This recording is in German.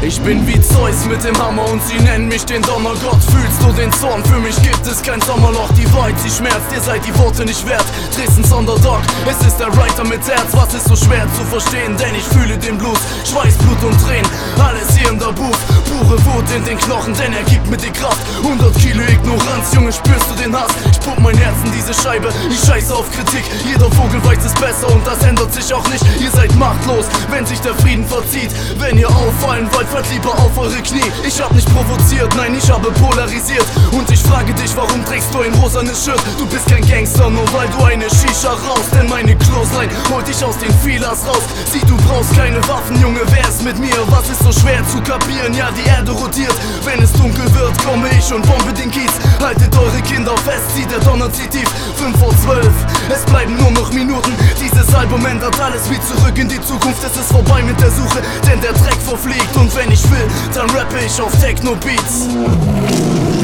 Ich bin wie Zeus mit dem Hammer und sie nennen mich den Donnergott. Fühlst du den Zorn? Für mich gibt es kein Sommerloch. Die Wahrheit, sie schmerzt, ihr seid die Worte nicht wert. Dresdens Underdog, es ist der Writer mit Herz. Was ist so schwer zu verstehen? Denn ich fühle den Blues, Schweiß, Blut und Tränen, alles hier in der Booth. Pure Wut in den Knochen, denn er gibt mir die Kraft. 100 Kilo Ignoranz, Junge, spürst du den Hass? Ich pump mein Herz in diese Scheibe, ich scheiße auf Kritik. Jeder Vogel weiß es besser und das ändert sich auch nicht. Ihr seid machtlos, wenn sich der Frieden verzieht. Wenn ihr auffallen wollt, fallt lieber auf eure Knie. Ich hab nicht provoziert, nein, ich habe polarisiert. Und ich frage dich, warum trägst du ein rosanes Shirt? Du bist kein Gangster, nur weil du eine Shisha rauchst. Denn meine Clothesline holt dich aus den Fehlers raus. Sieh, du brauchst keine Waffen, Junge, wer ist mit mir? Was ist so schwer zu kapieren? Ja, die Erde rotiert. Wenn es dunkel wird, komme ich und bombe den Kiez. Haltet eure Kinder fest, zieht der Donner zieht tief. 5 vor 12, es bleiben nur noch Minuten. Dieses Album ändert alles wie zurück in die Zukunft. Es ist vorbei mit der Suche, denn der Dreck verfliegt. Und wenn ich will, dann rappe ich auf Techno-Beats.